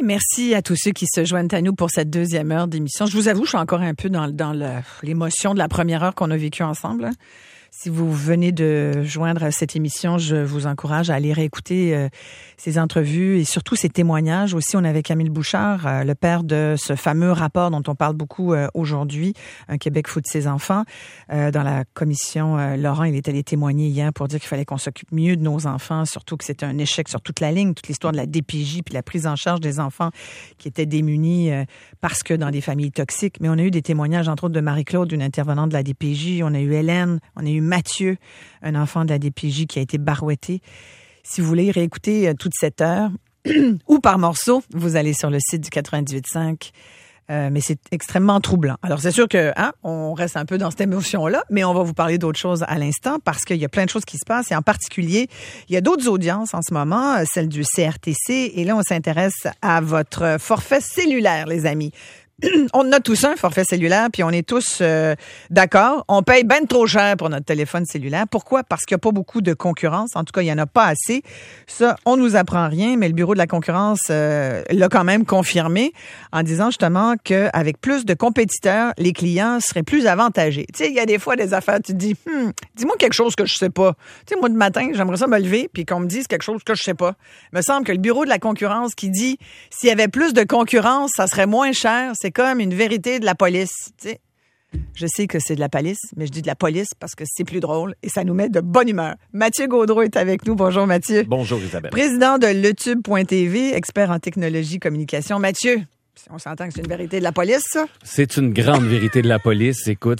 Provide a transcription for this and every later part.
merci à tous ceux qui se joignent à nous pour cette deuxième heure d'émission. Je vous avoue, je suis encore un peu dans l'émotion de la première heure qu'on a vécue ensemble. Si vous venez de joindre cette émission, je vous encourage à aller réécouter ces entrevues et surtout ces témoignages. Aussi, on avait Camille Bouchard, le père de ce fameux rapport dont on parle beaucoup aujourd'hui, Un Québec fou de ses enfants. Dans la commission Laurent, il est allé témoigner hier pour dire qu'il fallait qu'on s'occupe mieux de nos enfants, surtout que c'était un échec sur toute la ligne, toute l'histoire de la DPJ puis la prise en charge des enfants qui étaient démunis parce que dans des familles toxiques. Mais on a eu des témoignages, entre autres, de Marie-Claude, une intervenante de la DPJ. On a eu Hélène, on a eu Mathieu, un enfant de la DPJ qui a été barouetté. Si vous voulez réécouter toute cette heure ou par morceaux, vous allez sur le site du 98.5. Mais c'est extrêmement troublant. Alors, c'est sûr que on reste un peu dans cette émotion-là, mais on va vous parler d'autres choses à l'instant parce qu'il y a plein de choses qui se passent. Et en particulier, il y a d'autres audiences en ce moment, celle du CRTC. Et là, on s'intéresse à votre forfait cellulaire, les amis. On en a tous un forfait cellulaire, puis on est tous d'accord. On paye ben trop cher pour notre téléphone cellulaire. Pourquoi? Parce qu'il n'y a pas beaucoup de concurrence. En tout cas, il n'y en a pas assez. Ça, on nous apprend rien, mais le Bureau de la concurrence l'a quand même confirmé en disant justement qu'avec plus de compétiteurs, les clients seraient plus avantagés. Tu sais, il y a des fois des affaires, tu te dis, dis-moi quelque chose que je sais pas. Tu sais, moi, de matin, j'aimerais ça me lever, puis qu'on me dise quelque chose que je sais pas. Il me semble que le Bureau de la concurrence qui dit, s'il y avait plus de concurrence, ça serait moins cher, c'est comme une vérité de la police, tu sais. Je sais que c'est de la police, mais je dis de la police parce que c'est plus drôle et ça nous met de bonne humeur. Mathieu Gaudreau est avec nous. Bonjour Mathieu. Bonjour Isabelle. Président de LeTube.tv, expert en technologie communication. Mathieu, on s'entend que c'est une vérité de la police, ça? C'est une grande vérité de la police. Écoute,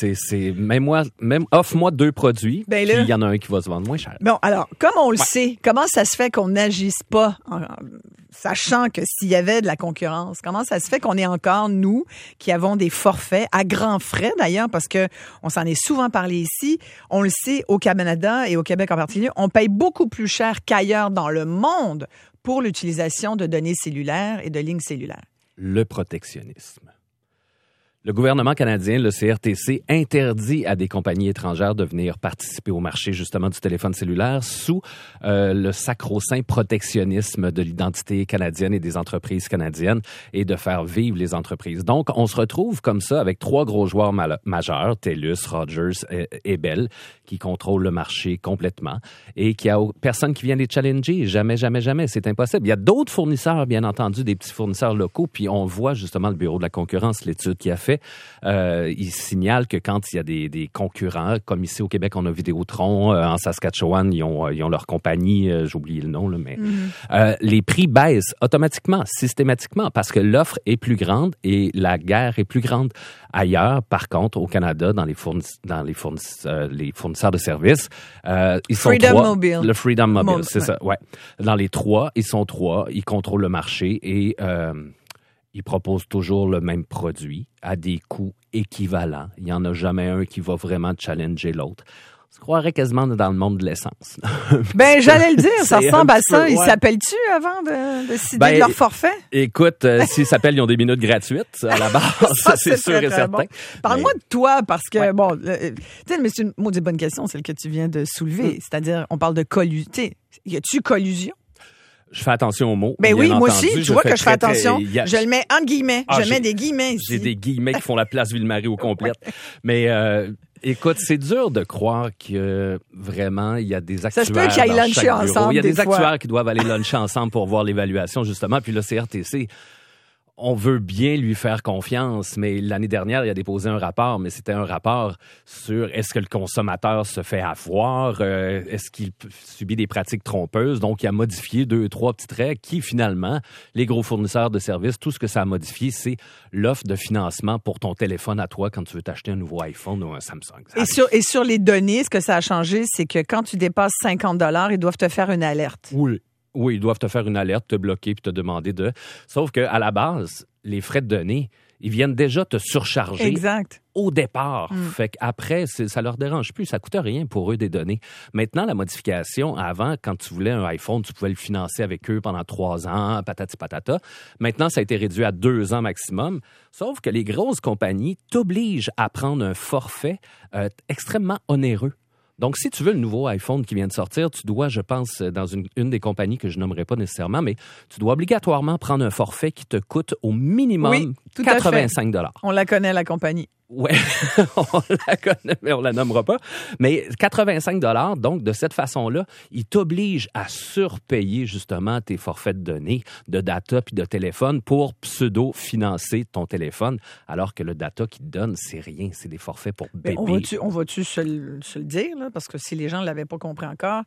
même offre-moi 2 produits, puis il y en a un qui va se vendre moins cher. Bon, alors, comme on le sait, comment ça se fait qu'on n'agisse pas sachant que s'il y avait de la concurrence, comment ça se fait qu'on est encore, nous, qui avons des forfaits, à grands frais d'ailleurs, parce que on s'en est souvent parlé ici, on le sait au Canada et au Québec en particulier, on paye beaucoup plus cher qu'ailleurs dans le monde pour l'utilisation de données cellulaires et de lignes cellulaires. Le protectionnisme. Le gouvernement canadien, le CRTC, interdit à des compagnies étrangères de venir participer au marché justement du téléphone cellulaire sous le sacro-saint protectionnisme de l'identité canadienne et des entreprises canadiennes et de faire vivre les entreprises. Donc, on se retrouve comme ça avec 3 gros joueurs majeurs, TELUS, Rogers et Bell, qui contrôlent le marché complètement et qu'il n'y a personne qui vient les challenger. Jamais, jamais, jamais. C'est impossible. Il y a d'autres fournisseurs, bien entendu, des petits fournisseurs locaux, puis on voit justement le Bureau de la concurrence, l'étude qu'il a fait. Il signale que quand il y a des concurrents, comme ici au Québec, on a Vidéotron, en Saskatchewan, ils ont leur compagnie, j'ai oublié le nom, là, mais les prix baissent automatiquement, systématiquement, parce que l'offre est plus grande et la guerre est plus grande. Ailleurs, par contre, au Canada, dans les fournisseurs de services, ils sont Freedom 3. Mobile. Le Freedom Mobile, c'est ouais. ça, ouais. Dans les 3, ils sont 3, ils contrôlent le marché et ils proposent toujours le même produit à des coûts équivalents. Il n'y en a jamais un qui va vraiment challenger l'autre. On se croirait quasiment dans le monde de l'essence. Ben, j'allais le dire, ça ressemble à ça. Ouais. Ils s'appellent-tu avant de décider de leur forfait? Écoute, s'ils s'appellent, ils ont des minutes gratuites à la base, ça, c'est sûr et certain. Bon. Parle-moi de toi, parce que, tu sais, mais c'est une maudite bonne question, celle que tu viens de soulever. C'est-à-dire, on parle de collusion. Y a-tu collusion? Je fais attention aux mots. Ben oui, moi entendu, aussi, tu vois que je fais attention. Je le mets entre guillemets. Je mets des guillemets ici. J'ai des guillemets qui font la place Ville-Marie au complète. Mais écoute, c'est dur de croire que vraiment, il y a des actuaires. Ça se peut qu'ils aillent luncher ensemble. Il y a des fois. actuaires qui doivent aller luncher ensemble pour voir l'évaluation, justement. Puis le CRTC, on veut bien lui faire confiance, mais l'année dernière, il a déposé un rapport, mais c'était un rapport sur est-ce que le consommateur se fait avoir, est-ce qu'il subit des pratiques trompeuses. Donc, il a modifié 2-3 petits traits qui, finalement, les gros fournisseurs de services, tout ce que ça a modifié, c'est l'offre de financement pour ton téléphone à toi quand tu veux t'acheter un nouveau iPhone ou un Samsung. Et sur les données, ce que ça a changé, c'est que quand tu dépasses 50$, ils doivent te faire une alerte. Oui, ils doivent te faire une alerte, te bloquer puis te demander de... Sauf qu'à la base, les frais de données, ils viennent déjà te surcharger au départ. Fait qu'après, ça leur dérange plus. Ça coûte rien pour eux des données. Maintenant, la modification, avant, quand tu voulais un iPhone, tu pouvais le financer avec eux pendant 3 ans, patati patata. Maintenant, ça a été réduit à 2 ans maximum. Sauf que les grosses compagnies t'obligent à prendre un forfait extrêmement onéreux. Donc, si tu veux le nouveau iPhone qui vient de sortir, tu dois, je pense, dans une des compagnies que je nommerai pas nécessairement, mais tu dois obligatoirement prendre un forfait qui te coûte au minimum 85 $. On la connaît, la compagnie. Ouais, on la connaît, mais on la nommera pas. Mais 85 $, donc de cette façon-là, il t'oblige à surpayer justement tes forfaits de données, de data puis de téléphone pour pseudo-financer ton téléphone, alors que le data qu'il te donne, c'est rien, c'est des forfaits pour bébé. On va-tu se le dire, là, parce que si les gens ne l'avaient pas compris encore,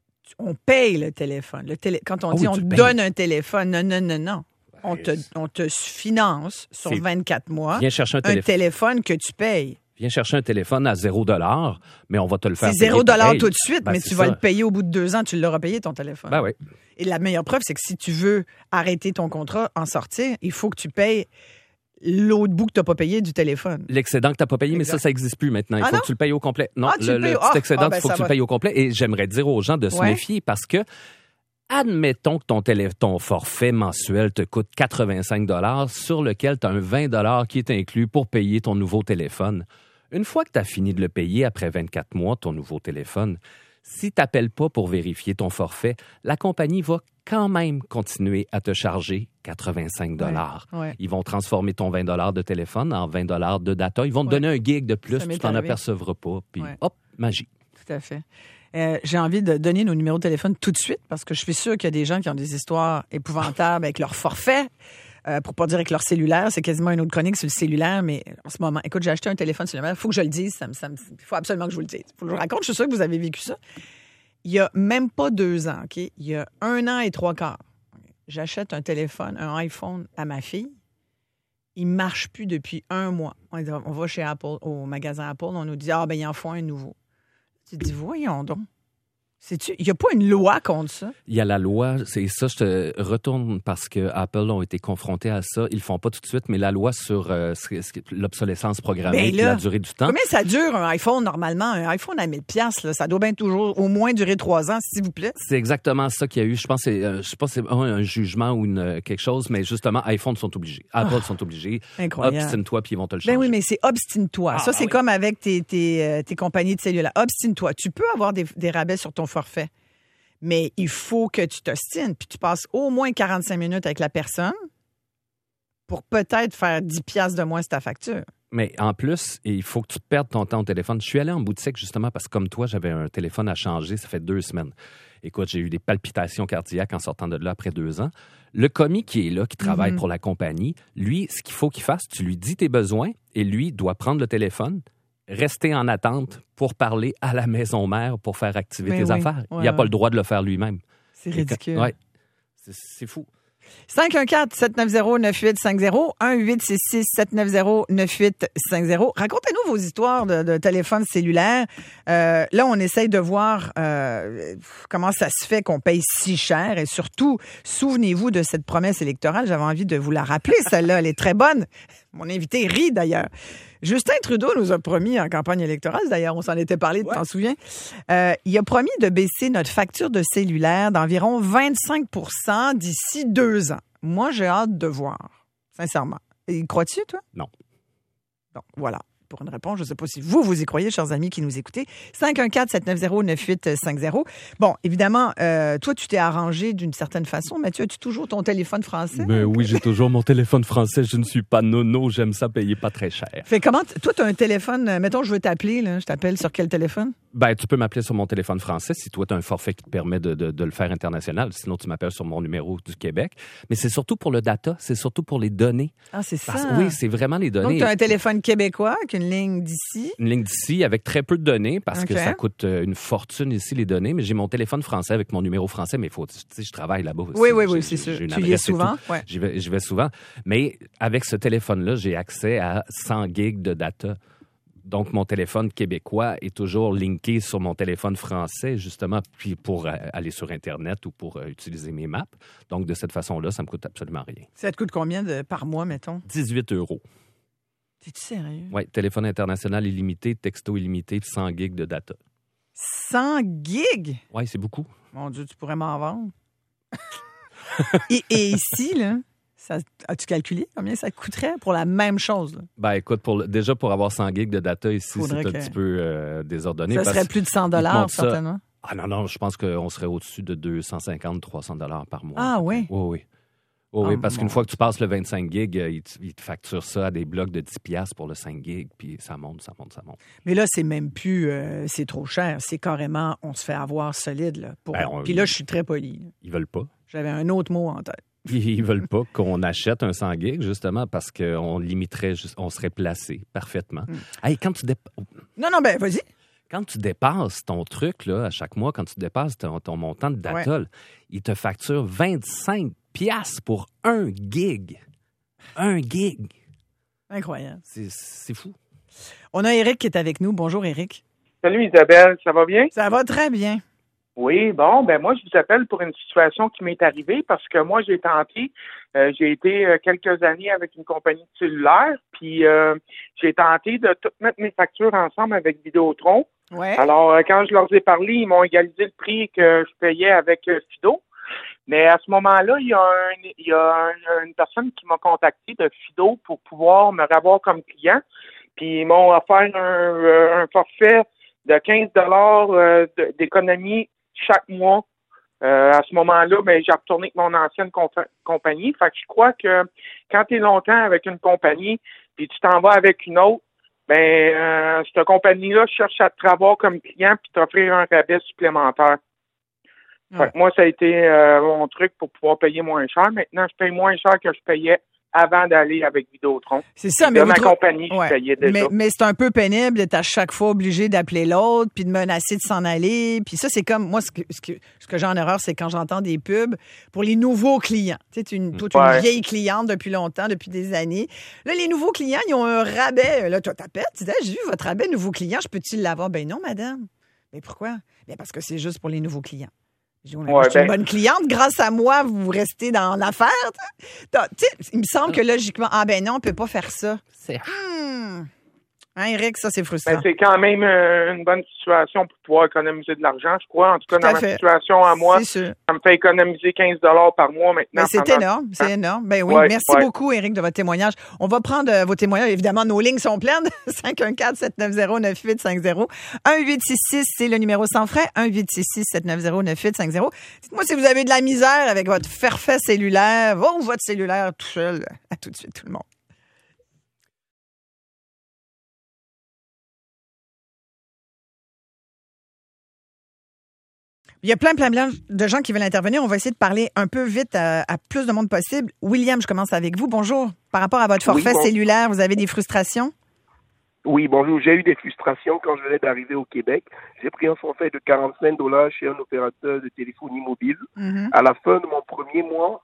on paye le téléphone. Quand on dit on te donne un téléphone, non. On te finance sur 24 mois Viens chercher un téléphone que tu payes. Viens chercher un téléphone à 0 $, mais on va te le faire payer. C'est 0 $, tout de suite, mais tu vas le payer au bout de 2 ans. Tu l'auras payé, ton téléphone. Ben oui. Et la meilleure preuve, c'est que si tu veux arrêter ton contrat, en sortir, il faut que tu payes l'autre bout que tu n'as pas payé du téléphone. L'excédent que tu n'as pas payé, mais ça n'existe plus maintenant. Il faut que tu le payes au complet. Non, le petit excédent, il faut que tu le payes au complet. Et j'aimerais dire aux gens de se méfier parce que admettons que ton forfait mensuel te coûte 85 $, sur lequel tu as un 20 $ qui est inclus pour payer ton nouveau téléphone. Une fois que tu as fini de le payer après 24 mois, ton nouveau téléphone, si tu n'appelles pas pour vérifier ton forfait, la compagnie va quand même continuer à te charger 85 $. Ouais. Ils vont transformer ton 20 $ de téléphone en 20 $ de data. Ils vont te donner un gig de plus, tu t'en apercevras pas. Puis hop, magie. Tout à fait. J'ai envie de donner nos numéros de téléphone tout de suite parce que je suis sûre qu'il y a des gens qui ont des histoires épouvantables avec leur forfait. Pour pas dire avec leur cellulaire, c'est quasiment une autre chronique sur le cellulaire, mais en ce moment, écoute, j'ai acheté un téléphone cellulaire, il faut que je le dise, il faut absolument que je vous le dise. Il faut que je vous raconte, je suis sûre que vous avez vécu ça. Il y a même pas 2 ans, OK? Il y a 1 an et 3 quarts. J'achète un téléphone, un iPhone à ma fille. Il marche plus depuis 1 mois. On va chez Apple, au magasin Apple, on nous dit, il en faut un nouveau. Tu te dis, voyons donc. Il n'y a pas une loi contre ça? Il y a la loi, c'est ça, je te retourne parce que Apple ont été confrontés à ça. Ils le font pas tout de suite, mais la loi sur l'obsolescence programmée, la durée du temps. Combien ça dure un iPhone normalement? Un iPhone à 1000 $, ça doit bien toujours au moins durer 3 ans, s'il vous plaît. C'est exactement ça qu'il y a eu. Je pense que c'est un jugement ou quelque chose, mais justement, iPhone sont obligés. Apple sont obligés. Incroyable. Obstine-toi, puis ils vont te le changer. Ben oui, mais c'est obstine-toi. Ça, c'est comme avec tes compagnies de cellulaire. Obstine-toi. Tu peux avoir des rabais sur ton forfait. Mais il faut que tu t'ostines, puis tu passes au moins 45 minutes avec la personne pour peut-être faire 10 $ de moins sur ta facture. Mais en plus, il faut que tu perdes ton temps au téléphone. Je suis allé en boutique justement parce que comme toi, j'avais un téléphone à changer, ça fait 2 semaines. Écoute, j'ai eu des palpitations cardiaques en sortant de là après 2 ans. Le commis qui est là, qui travaille pour la compagnie, lui, ce qu'il faut qu'il fasse, tu lui dis tes besoins et lui doit prendre le téléphone, rester en attente pour parler à la maison mère pour faire activer tes affaires. Il n'a pas le droit de le faire lui-même. C'est ridicule. Oui, c'est fou. 514-790-9850, 1-866-790-9850. Racontez-nous vos histoires de téléphone cellulaire. Là, on essaye de voir comment ça se fait qu'on paye si cher et surtout, souvenez-vous de cette promesse électorale. J'avais envie de vous la rappeler, celle-là. Elle est très bonne. Mon invité rit d'ailleurs. Justin Trudeau nous a promis en campagne électorale, d'ailleurs, on s'en était parlé, tu t'en souviens? Il a promis de baisser notre facture de cellulaire d'environ 25 % d'ici 2 ans. Moi, j'ai hâte de voir, sincèrement. Y crois-tu, toi? Non. Donc, voilà. Pour une réponse, je ne sais pas si vous y croyez, chers amis qui nous écoutez. 514-790-9850. Bon, évidemment, toi, tu t'es arrangé d'une certaine façon. Mathieu, as-tu toujours ton téléphone français? Ben oui, j'ai toujours mon téléphone français. Je ne suis pas nono. J'aime ça payer pas très cher. Fait comment, toi, tu as un téléphone, mettons, je veux t'appeler, là. Je t'appelle sur quel téléphone? Ben, tu peux m'appeler sur mon téléphone français si toi, tu as un forfait qui te permet de le faire international. Sinon, tu m'appelles sur mon numéro du Québec. Mais c'est surtout pour le data. C'est surtout pour les données. Ah, c'est ça. Oui, c'est vraiment les données. Donc, tu as un téléphone québécois avec une ligne d'ici? Une ligne d'ici avec très peu de données parce que ça coûte une fortune ici, les données. Mais j'ai mon téléphone français avec mon numéro français. Mais je travaille là-bas aussi. Oui, c'est sûr. Tu y es souvent? Ouais. J'y vais souvent. Mais avec ce téléphone-là, j'ai accès à 100 gigs de data. Donc, mon téléphone québécois est toujours linké sur mon téléphone français, justement, puis pour aller sur Internet ou pour utiliser mes maps. Donc, de cette façon-là, ça me coûte absolument rien. Ça te coûte combien par mois, mettons? 18 €. T'es-tu sérieux? Oui, téléphone international illimité, texto illimité, 100 gigs de data. 100 gigs? Oui, c'est beaucoup. Mon Dieu, tu pourrais m'en vendre. et ici, là, As-tu calculé combien ça coûterait pour la même chose? Là? Ben écoute, déjà pour avoir 100 gigs de data ici, c'est un petit peu désordonné. Ça serait plus de 100 certainement. Ah non, je pense qu'on serait au-dessus de 250-300 par mois. Ah oui? Oui, parce qu'une fois que tu passes le 25 gigs, ils te facturent ça à des blocs de 10$ pour le 5 gigs, puis ça monte. Mais là, c'est même plus, c'est trop cher. C'est carrément, on se fait avoir solide. Là, puis là, je suis très poli. Ils veulent pas. J'avais un autre mot en tête. Ils veulent pas qu'on achète un 100 gigs, justement, parce qu'on limiterait, on serait placé parfaitement. Hey, quand tu Non, vas-y. Quand tu dépasses ton truc, là, à chaque mois, quand tu dépasses ton montant de data, ils te facturent 25$ pour 1 gig. 1 gig. Incroyable. C'est fou. On a Éric qui est avec nous. Bonjour, Éric. Salut, Isabelle. Ça va bien? Ça va très bien. Oui, moi, je vous appelle pour une situation qui m'est arrivée parce que moi, j'ai été quelques années avec une compagnie de cellulaire, puis j'ai tenté de tout mettre mes factures ensemble avec Vidéotron. Ouais. Alors, quand je leur ai parlé, ils m'ont égalisé le prix que je payais avec Fido. Mais à ce moment-là, il y a une personne qui m'a contacté de Fido pour pouvoir me revoir comme client. Puis ils m'ont offert un forfait de 15$ d'économie chaque mois. À ce moment-là, j'ai retourné avec mon ancienne compagnie. Fait que je crois que quand tu es longtemps avec une compagnie puis tu t'en vas avec une autre, cette compagnie-là cherche à te revoir comme client puis t'offrir un rabais supplémentaire. Fait que moi, ça a été mon truc pour pouvoir payer moins cher. Maintenant, je paye moins cher que je payais avant d'aller avec Vidéotron. C'est ça, mais ma compagnie, je payais déjà. Mais c'est un peu pénible d'être à chaque fois obligé d'appeler l'autre, puis de menacer de s'en aller. Puis ça, c'est comme, moi, ce que j'ai en horreur, c'est quand j'entends des pubs pour les nouveaux clients. Tu sais, une vieille cliente depuis longtemps, depuis des années. Là, les nouveaux clients, ils ont un rabais. Là, toi, t'appelles, tu dis, j'ai vu votre rabais nouveau client, je peux-tu l'avoir? Ben non, madame. Mais pourquoi? Bien, parce que c'est juste pour les nouveaux clients. Je suis une bonne cliente. Grâce à moi, vous restez dans l'affaire. Il me semble que logiquement, non, on ne peut pas faire ça. Hein, Éric, ça, c'est frustrant. C'est quand même une bonne situation pour pouvoir économiser de l'argent, je crois. En tout cas, dans ma situation à moi, ça me fait économiser 15$ par mois maintenant. C'est énorme, c'est énorme. Ben oui, merci beaucoup, Éric, de votre témoignage. On va prendre vos témoignages. Évidemment, nos lignes sont pleines. 514-790-9850. 1-866, c'est le numéro sans frais. 1-866-790-9850. Dites-moi si vous avez de la misère avec votre forfait cellulaire ou votre cellulaire tout seul. À tout de suite, tout le monde. Il y a plein de gens qui veulent intervenir. On va essayer de parler un peu vite à plus de monde possible. William, je commence avec vous. Bonjour. Par rapport à votre forfait cellulaire, vous avez des frustrations? Oui, bonjour. J'ai eu des frustrations quand je venais d'arriver au Québec. J'ai pris un forfait de 45$ chez un opérateur de téléphonie mobile. Mm-hmm. À la fin de mon premier mois,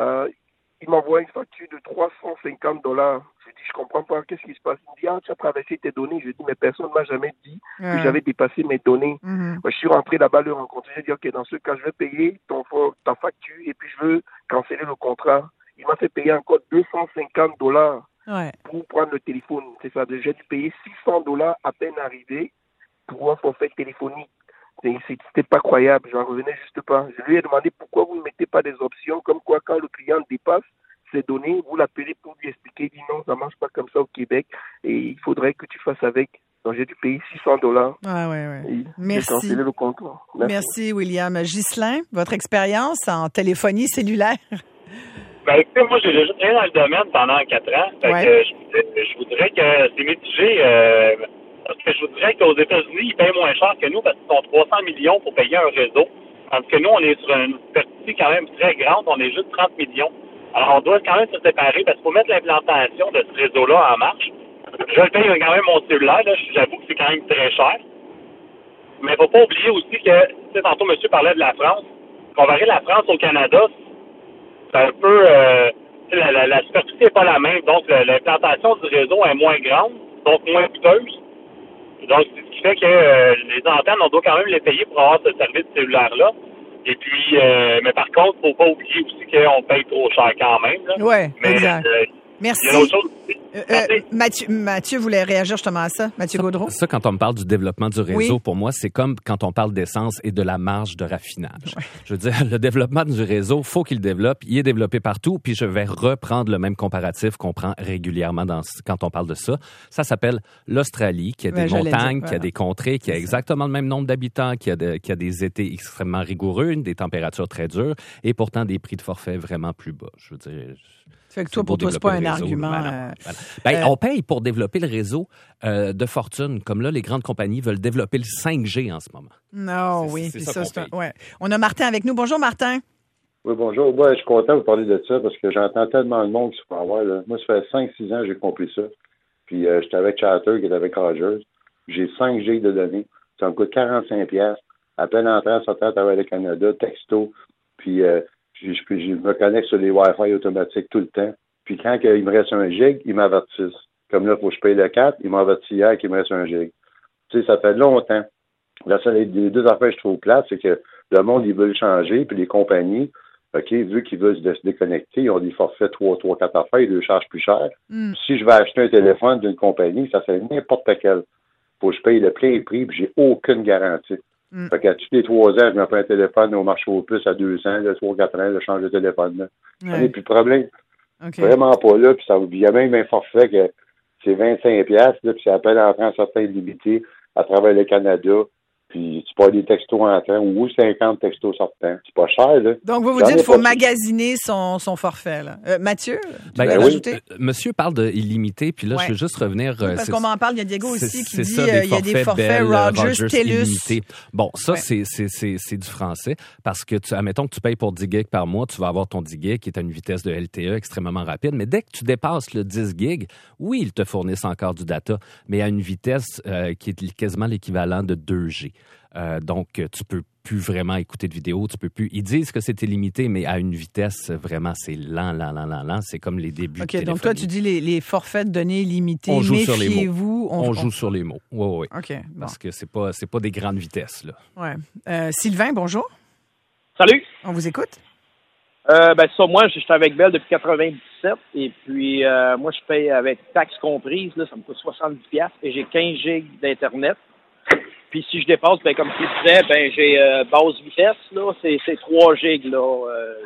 il m'envoie une facture de 350$. Je dis, je comprends pas, qu'est-ce qui se passe? Il me dit, tu as traversé tes données. Je dis, mais personne ne m'a jamais dit que j'avais dépassé mes données. Mm-hmm. Moi, je suis rentré là-bas le rencontrer. J'ai dit, OK, dans ce cas, je vais payer ta facture et puis je veux canceller le contrat. Il m'a fait payer encore 250$ pour prendre le téléphone. C'est ça, j'ai dû payer 600$ à peine arrivé pour un forfait téléphonique. C'était pas croyable, j'en revenais juste pas. Je lui ai demandé pourquoi vous ne mettez pas des options comme quoi quand le client dépasse ses données, vous l'appelez pour lui expliquer. Il dit non, ça marche pas comme ça au Québec et il faudrait que tu fasses avec. Donc j'ai dû payer 600$. Merci. J'ai cancellé le contrat. Merci William. Ghislain, votre expérience en téléphonie cellulaire? Écoutez, moi j'ai déjà travaillé dans le domaine pendant 4 ans. Je voudrais que c'est mitigé. Parce que je vous dirais qu'aux États-Unis, ils payent moins cher que nous parce qu'ils ont 300 millions pour payer un réseau. Tandis que nous, on est sur une superficie quand même très grande. On est juste 30 millions. Alors, on doit quand même se séparer parce qu'il faut mettre l'implantation de ce réseau-là en marche. Je le paye quand même mon cellulaire. Là, j'avoue que c'est quand même très cher. Mais il ne faut pas oublier aussi que, tantôt, monsieur parlait de la France. Comparer la France au Canada, c'est un peu... la superficie n'est pas la même. Donc, l'implantation du réseau est moins grande, donc moins coûteuse. Donc, c'est ce qui fait que les antennes, on doit quand même les payer pour avoir ce service cellulaire-là. Et puis, mais par contre, il ne faut pas oublier aussi qu'on paye trop cher quand même. Oui, exact. Merci. Il y a une autre chose aussi. Mathieu voulait réagir justement à ça. Mathieu Gaudreault. Ça, quand on me parle du développement du réseau, oui. pour moi, c'est comme quand on parle d'essence et de la marge de raffinage. Ouais. Je veux dire, le développement du réseau, faut qu'il développe. Il est développé partout. Puis je vais reprendre le même comparatif qu'on prend régulièrement quand on parle de ça. Ça s'appelle l'Australie, qui a des montagnes, qui a des contrées, qui a exactement le même nombre d'habitants, qui a des étés extrêmement rigoureux, des températures très dures et pourtant des prix de forfait vraiment plus bas. Je veux dire... Fait que toi, pour toi, c'est pas un argument. On paye pour développer le réseau de fortune. Comme là, les grandes compagnies veulent développer le 5G en ce moment. Non, oui. C'est ça, ouais. On a Martin avec nous. Bonjour, Martin. Oui, bonjour. Moi, je suis content de vous parler de ça parce que j'entends tellement de monde qui se fait avoir. Là. Moi, ça fait 5-6 ans que j'ai compris ça. Puis, j'étais avec Charter, qui est avec Rogers. J'ai 5 gigs de données. Ça me coûte 45$. Appel entrant, sortant à travers le Canada, texto. Puis, je me connecte sur les Wi-Fi automatiques tout le temps. Puis quand il me reste 1 gig, ils m'avertissent. Comme là, il faut que je paye le 4, ils m'avertissent hier qu'il me reste 1 gig. Tu sais, ça fait longtemps. Là, les deux affaires que je trouve plates, c'est que le monde, ils veulent changer, puis les compagnies, OK, vu qu'ils veulent se déconnecter, ils ont des forfaits 3-4 affaires, ils le chargent plus cher. Si je vais acheter un téléphone d'une compagnie, ça fait n'importe quel. Faut que je paye le plein prix, puis j'ai aucune garantie. Fait qu'à tous les 3 ans, je me prends un téléphone au marché aux puces à 200, 3-4 ans, je change de téléphone. Là. Ouais. Et puis le problème, vraiment pas là, puis il y a même un forfait que c'est 25$, là, puis ça appelle entrant certain limité à travers le Canada, puis tu peux avoir des textos entrants ou 50 textos sortants. C'est pas cher, là. Donc, vous dites qu'il faut magasiner son forfait, là. Mathieu, tu veux rajouter? Monsieur parle de illimité, puis là, je veux juste revenir... Oui, parce qu'on m'en parle, il y a Diego aussi qui dit il y a des forfaits Rogers, TELUS. Bon, ça, c'est du français, parce que, admettons que tu payes pour 10 gigs par mois, tu vas avoir ton 10 gigs qui est à une vitesse de LTE extrêmement rapide, mais dès que tu dépasses le 10 gigs, oui, ils te fournissent encore du data, mais à une vitesse qui est quasiment l'équivalent de 2G. Donc, tu peux plus vraiment écouter de vidéos, tu peux plus... Ils disent que c'est illimité, mais à une vitesse, vraiment, c'est lent. C'est comme les débuts de téléphonie. Donc toi, tu dis les forfaits de données limités. On joue sur les mots. On joue sur les mots, oui. OK. Bon. Parce que c'est pas des grandes vitesses, là. Ouais. Sylvain, bonjour. Salut. On vous écoute? Moi, je suis avec Bell depuis 97, et puis moi, je paye avec taxes comprises, là, ça me coûte 70$, et j'ai 15 gigs d'Internet. Puis si je dépasse, comme tu disais, j'ai basse vitesse, là, c'est 3 gigs, là,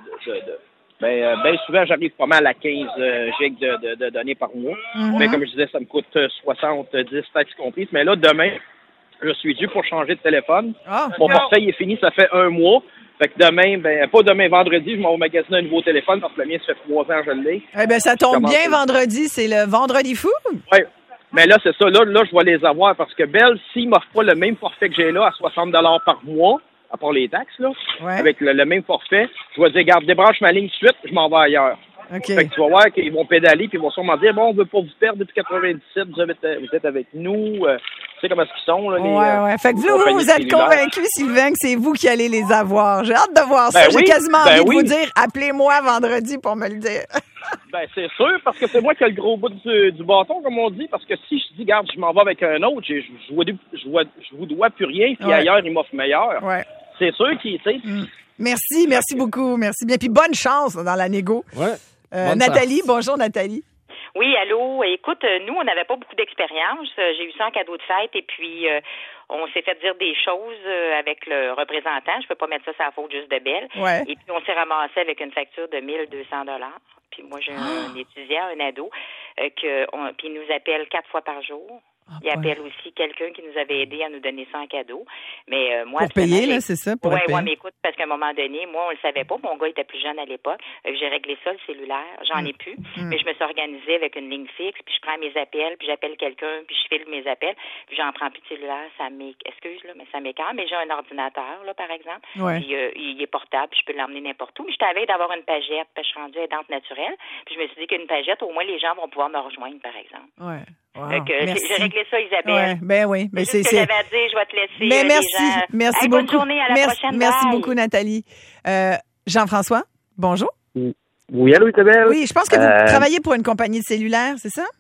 souvent, j'arrive pas mal à 15 gigs de données par mois. Mais comme je disais, ça me coûte 70 taxes comprises. Mais là, demain, je suis dû pour changer de téléphone. Mon forfait est fini, ça fait 1 mois. Fait que demain, pas demain, vendredi, je m'en vais magasiner un nouveau téléphone parce que le mien, ça fait 3 ans que je l'ai. Eh bien, ça tombe bien, vendredi, c'est le vendredi fou. Oui. Mais là, c'est ça. Là, je vais les avoir parce que Bell, s'il m'offre pas le même forfait que j'ai là à 60$ par mois, à part les taxes, là, avec le même forfait, je vais dire, garde, débranche ma ligne de suite, je m'en vais ailleurs. Okay. Fait que tu vas voir qu'ils vont pédaler puis ils vont sûrement dire, bon, on veut pas vous perdre depuis 97, vous êtes avec nous. Tu sais comment est-ce qu'ils sont, là, ouais. Fait que vous êtes convaincu, Sylvain, que c'est vous qui allez les avoir. J'ai hâte de voir ça. J'ai quasiment envie de vous dire, appelez-moi vendredi pour me le dire. C'est sûr, parce que c'est moi qui ai le gros bout du bâton, comme on dit, parce que si je dis, garde, je m'en vais avec un autre, je vous dois plus rien, puis ailleurs, il m'offre meilleur. Ouais. C'est sûr qu'il, tu sais. Merci beaucoup, merci bien. Puis bonne chance dans la négo. Ouais. Nathalie, bonjour Nathalie. Oui, allô. Écoute, nous, on n'avait pas beaucoup d'expérience. J'ai eu ça en cadeau de fête et puis on s'est fait dire des choses avec le représentant. Je peux pas mettre ça sur la faute juste de Belle. Ouais. Et puis on s'est ramassé avec une facture de 1 200$. Puis moi, j'ai un étudiant, un ado, puis il nous appelle 4 fois par jour. Il appelle aussi quelqu'un qui nous avait aidé à nous donner ça en cadeau. Mais moi, pour payer, là, c'est ça? Oui, mais écoute, parce qu'à un moment donné, moi, on le savait pas. Mon gars était plus jeune à l'époque. J'ai réglé ça, le cellulaire. J'en ai plus. Mais je me suis organisée avec une ligne fixe, puis je prends mes appels, puis j'appelle quelqu'un, puis je file mes appels, puis j'en prends plus de cellulaire. Excuse, là, mais ça m'écarte. Mais j'ai un ordinateur, là, par exemple. Ouais. Puis il est portable, puis je peux l'emmener n'importe où. Mais je t'avais d'avoir une pagette, puis je suis rendue aidante naturelle. Puis je me suis dit qu'une pagette, au moins, les gens vont pouvoir me rejoindre, par exemple. Ouais. Wow, j'ai réglé ça, Isabelle. Oui, mais c'est ce que j'avais à dire, je vais te laisser. Mais merci beaucoup. Bonne journée, à la prochaine. Merci beaucoup, Nathalie. Jean-François, bonjour. Oui, allô, Isabelle. Oui, je pense que vous travaillez pour une compagnie de cellulaire, c'est ça?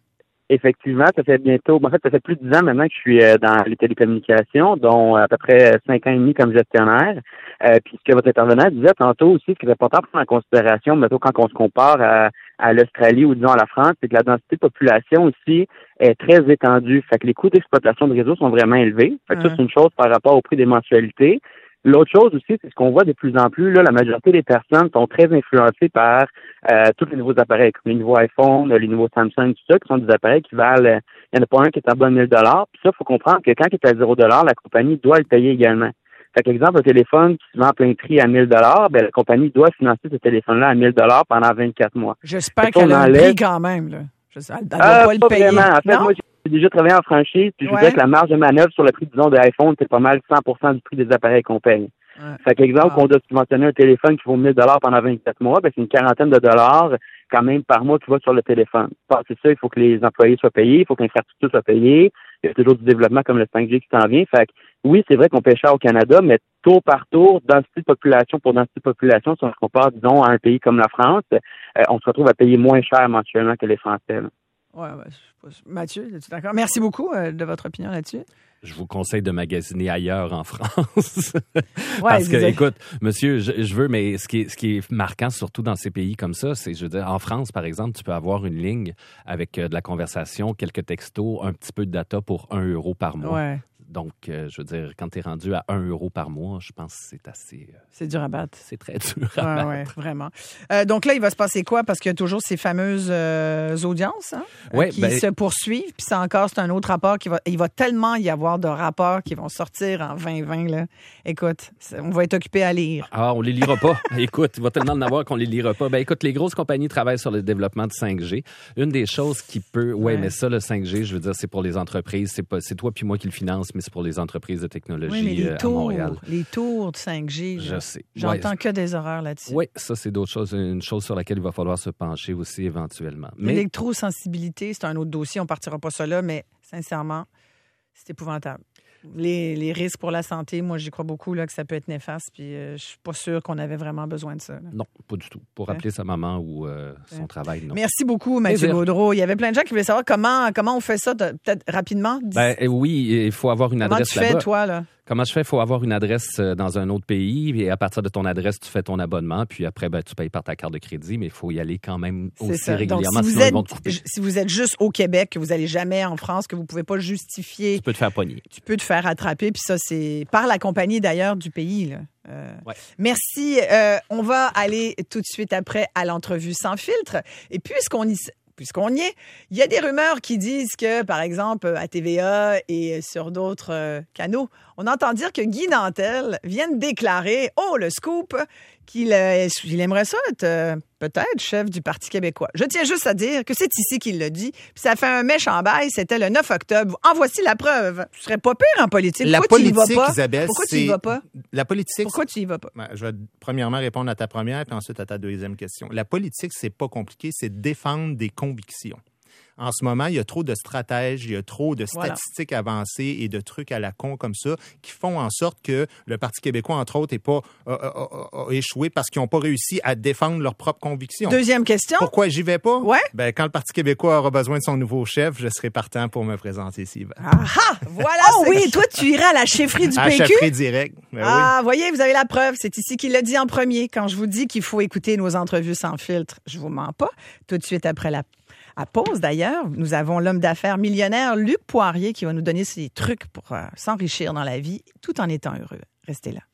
Effectivement, ça fait plus de 10 ans maintenant que je suis dans les télécommunications, dont à peu près 5 ans et demi comme gestionnaire. Puis ce que votre intervenant disait tantôt aussi, ce qui est important à prendre en considération, mettons, quand on se compare à l'Australie ou disons à la France, c'est que la densité de population ici est très étendue. Fait que les coûts d'exploitation de réseau sont vraiment élevés. Fait que ça, c'est une chose par rapport au prix des mensualités. L'autre chose aussi, c'est ce qu'on voit de plus en plus, là, la majorité des personnes sont très influencées par tous les nouveaux appareils, comme les nouveaux iPhones, les nouveaux Samsung, tout ça, qui sont des appareils qui valent, il n'y en a pas un qui est à bas de 1 000 $. Puis ça, il faut comprendre que quand il est à 0 $, la compagnie doit le payer également. Fait qu'exemple, un téléphone qui se vend à plein prix à 1 000 $, ben, la compagnie doit financer ce téléphone-là à 1 000 $ pendant 24 mois. J'espère qu'elle a un prix quand même, là. Elle doit pas le payer. Vraiment. En fait, moi, j'ai déjà travaillé en franchise, puis je vous dirais que la marge de manœuvre sur le prix, disons, de l'iPhone, c'est pas mal 100% du prix des appareils qu'on paye. Fait qu'exemple, qu'on doit subventionner un téléphone qui vaut 1 000 $ pendant 24 mois, ben c'est une quarantaine de dollars quand même par mois qui va sur le téléphone. C'est ça, il faut que les employés soient payés, il faut que l'infrastructure soit payée, il y a toujours du développement comme le 5G qui s'en vient. Fait que oui, c'est vrai qu'on paie cher au Canada, mais tour par tour, densité de population pour densité de population, si on se compare, disons, à un pays comme la France, on se retrouve à payer moins cher mensuellement que les Français. Oui, Mathieu, es-tu d'accord? Merci beaucoup de votre opinion là-dessus. Je vous conseille de magasiner ailleurs en France. Parce que, écoute, monsieur, je veux, mais ce qui est marquant, surtout dans ces pays comme ça, c'est, je veux dire, en France, par exemple, tu peux avoir une ligne avec de la conversation, quelques textos, un petit peu de data pour 1 € par mois. Ouais. Donc, je veux dire, quand tu es rendu à 1 € par mois, je pense que c'est assez... c'est dur à battre. C'est très dur à battre. Oui, vraiment. Donc là, il va se passer quoi? Parce qu'il y a toujours ces fameuses audiences qui se poursuivent. Puis ça encore, c'est un autre rapport. Il va tellement y avoir de rapports qui vont sortir en 2020. Là. Écoute, on va être occupé à lire. Ah, on les lira pas. Écoute, il va tellement en avoir qu'on les lira pas. Ben écoute, les grosses compagnies travaillent sur le développement de 5G. Une des choses qui peut... Oui, mais ça, le 5G, je veux dire, c'est pour les entreprises. C'est toi puis moi qui le finance, mais c'est pour les entreprises de technologie à Montréal. Les tours de 5G, je sais. J'entends que des horreurs là-dessus. Oui, ça, c'est d'autres choses. Une chose sur laquelle il va falloir se pencher aussi éventuellement. Mais... L'électrosensibilité, c'est un autre dossier. On ne partira pas ça là, mais sincèrement, c'est épouvantable. Les risques pour la santé, moi, j'y crois beaucoup là, que ça peut être néfaste. Puis je suis pas sûre qu'on avait vraiment besoin de ça. Là. Non, pas du tout. Pour rappeler sa maman ou son travail, non. Merci beaucoup, Mathieu Gaudreault. Il y avait plein de gens qui voulaient savoir comment on fait ça, peut-être rapidement. Oui, il faut avoir une adresse là-bas. Comment tu fais, toi, là? Comment je fais? Il faut avoir une adresse dans un autre pays et à partir de ton adresse, tu fais ton abonnement. Puis après, tu payes par ta carte de crédit, mais il faut y aller quand même aussi régulièrement. Donc, sinon ils vont te couper. Si vous êtes juste au Québec, que vous n'allez jamais en France, que vous ne pouvez pas justifier... Tu peux te faire pogner. Tu peux te faire attraper. Puis ça, c'est par la compagnie, d'ailleurs, du pays. Là. Merci. On va aller tout de suite après à l'entrevue sans filtre. Et puisqu'on y est, il y a des rumeurs qui disent que, par exemple, à TVA et sur d'autres canaux, on entend dire que Guy Nantel vient de déclarer, le scoop, qu'il aimerait ça être peut-être chef du Parti québécois. Je tiens juste à dire que c'est ici qu'il l'a dit, puis ça fait un méchant bail, c'était le 9 octobre. En voici la preuve. Tu serais pas pire en politique. Pourquoi tu y vas pas? Isabelle, pourquoi tu y vas pas? La politique... Pourquoi tu y vas pas? Je vais premièrement répondre à ta première, puis ensuite à ta deuxième question. La politique, c'est pas compliqué, c'est défendre des convictions. En ce moment, il y a trop de stratèges, il y a trop de statistiques avancées et de trucs à la con comme ça qui font en sorte que le Parti québécois, entre autres, a échoué parce qu'ils n'ont pas réussi à défendre leurs propres convictions. Deuxième question. Pourquoi j'y vais pas? Ouais. Quand le Parti québécois aura besoin de son nouveau chef, je serai partant pour me présenter ici. Voilà. Oui, toi, tu iras à la chefferie du PQ? À la chefferie directe. Voyez, vous avez la preuve. C'est ici qu'il l'a dit en premier. Quand je vous dis qu'il faut écouter nos entrevues sans filtre, je vous mens pas. Tout de suite après à pause, d'ailleurs, nous avons l'homme d'affaires millionnaire Luc Poirier qui va nous donner ses trucs pour s'enrichir dans la vie tout en étant heureux. Restez là.